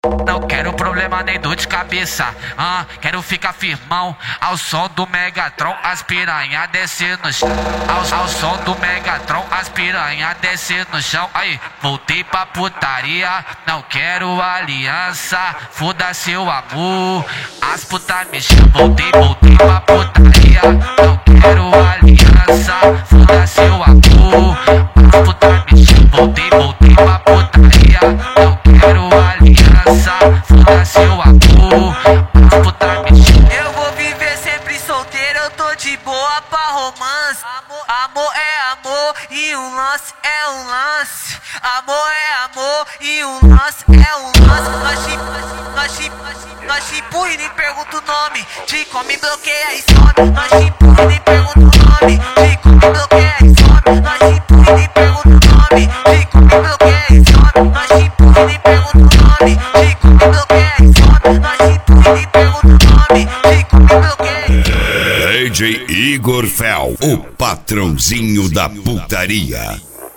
Não quero problema nem dor de cabeça, quero ficar firmão. Ao som do Megatron, as piranha desce no chão. Ao som do Megatron, as piranha desce no chão. Aí, voltei pra putaria, não quero aliança. Foda-se o amor, as putas me chamam. Voltei pra putaria, não quero aliança. Foda-se o amor, as putas me chamam. Voltei pra putaria, não quero aliança. Foda-se o amor, as putas me chamam. Eu vou viver sempre solteiro, eu tô de boa pra romance. Amor é amor e um lance é um lance. Amor é amor e um lance é um lance. Nós chipo e nem pergunta o nome. Te come, bloqueia e some. Nós chipo e nem pergunta o nome. Te come, bloqueia e some. Nós chipo e nem pergunta o nome. Te come, bloqueia e some. Nós chipo e nem pergunta o nome. Te come, bloqueia e some. Nós chipo e nem pergunta o nome. Te come, bloqueia e some. DJ Igor Fel, o patrãozinho da putaria.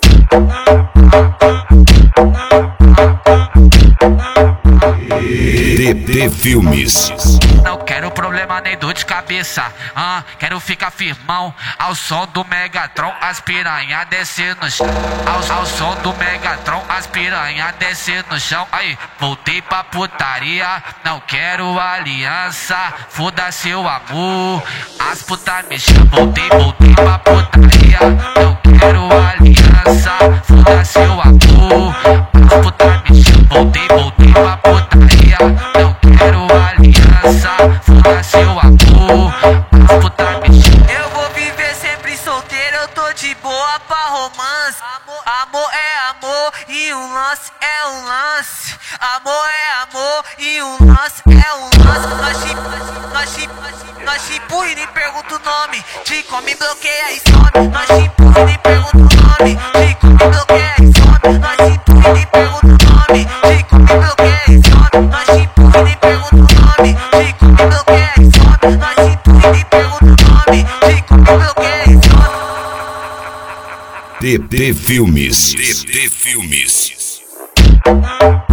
DD Filmes. Não quero problema nem dor de cabeça, quero ficar firmão. Ao som do Megatron, as piranha desce no chão. Ao som do Megatron, as piranha desce no chão. Aí, voltei pra putaria, não quero aliança. Foda-se o amor, as putas me chamam. Voltei pra putaria, não quero aliança. Foda-se o amor, as putas me chamam. Voltei pra putaria, não quero aliança. Foda-se o amor, as putas me chamam. Eu vou viver sempre solteiro, eu tô de boa pra romance. Amor é amor e um lance é um lance. Amor é amor e um lance é um lance. Nós chipo e nem pergunta o nome. Te come, bloqueia e some. Nós chipo e nem pergunta o nome. Te come, bloqueia e some. Nós chipo e nem pergunta o nome. Te come, bloqueia e some. Nós chipo e nem pergunta o nome. Te come, bloqueia e some. Nós chipo e nem pergunta o nome. Te come, bloqueia e some. DD Filmes. DD Filmes.